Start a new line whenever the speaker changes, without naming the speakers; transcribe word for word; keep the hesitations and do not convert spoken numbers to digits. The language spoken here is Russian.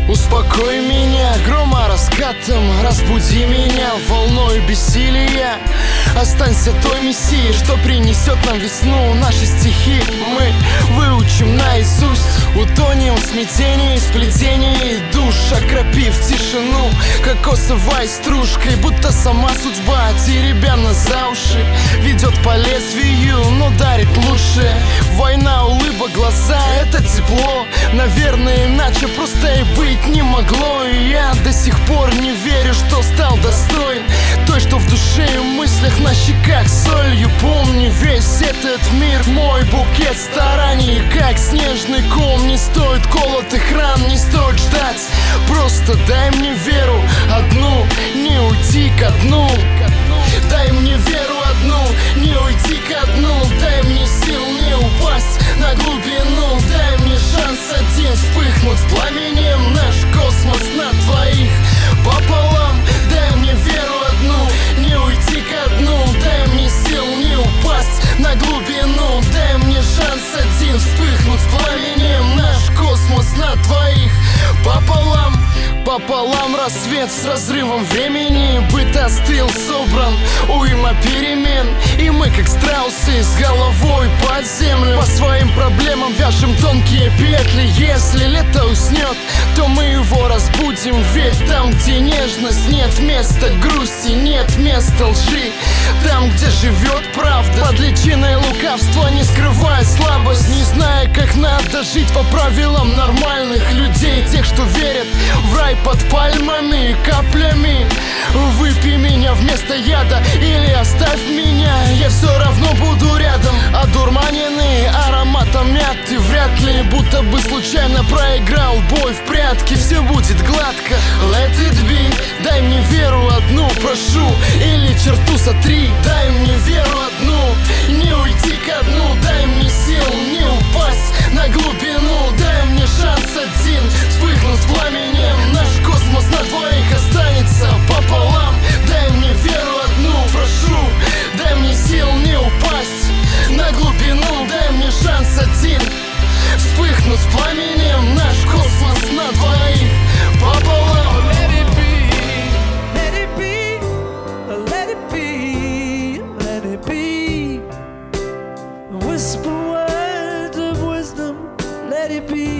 Успокой меня грома раскатом, разбуди меня волной бессилия. Останься той мессией, что принесет нам весну. Наши стихи мы выучим наизусть. Утонем в смятении, сплетении душ, окропив тишину кокосовой стружкой. Будто сама судьба, теребя нас за уши, ведет по лезвию, но дарит лучшее. Война, улыбок, глаза, это тепло. Наверное, иначе просто и быть не могло. И я до сих пор не верю, что стал достоин той, что в душе и мыслях на щеках солью. Помню весь этот мир, мой букет стараний, как снежный ком. Не стоит колотых ран, не стоит ждать. Просто дай мне веру одну, не уйти ко дну. Дай мне веру одну, не уйти ко дну. Дай мне сил не упасть на глубину. Дай мне шанс один вспыхнуть пламенем. Наш космос на двоих пополам. Дай мне веру одну, не уйти ко дну. Дай мне сил не упасть на глубину. Дай мне шанс один вспыхнуть пламенем. Наш космос на двоих пополам. Пополам рассвет с разрывом времени. Быт остыл, собран, уйма перемен. И мы, как страусы, с головой под землю, по своим проблемам вяжем тонкие петли. Если лето уснет, то мы его разбудим. Ведь там, где нежность, нет места грусти, нет места лжи. Там, где живет правда, под личиной лукавства, не скрывая слабость, не зная, как надо жить по правилам нормальных людей. Тех, что верят в рай под пальмами, каплями. Выпей меня вместо яда или оставь меня, я все равно буду рядом. Одурманенный ароматом мяты, вряд ли будто бы случайно проиграл бой в прятки. Все будет гладко, let it be. Дай мне веру одну, прошу, или черту сотри. Дай мне веру одну, не уйти ко дну. Дай мне сил не упасть на глубину. Дай мне шанс один вспыхнуть пламенем. Наш космос на двоих останется пополам. Дай мне веру одну, прошу, дай мне сил не упасть на глубину. Дай мне шанс один вспыхнуть пламенем. Наш космос на двоих пополам.
Let it be, let it be, let it be, let it be. Whisper words of wisdom, let it be.